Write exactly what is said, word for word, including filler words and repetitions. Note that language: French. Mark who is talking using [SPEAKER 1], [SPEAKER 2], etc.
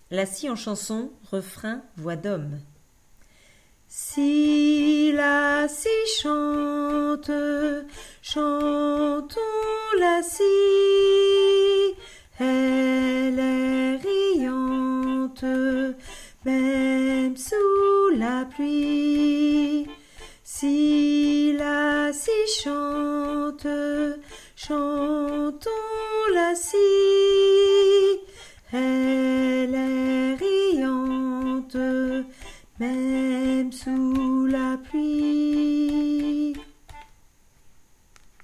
[SPEAKER 1] La scie en chanson, refrain, voix d'homme. Si la scie chante, chantons la scie, elle est riante, même sous la pluie. Si la scie chante, chantons la scie,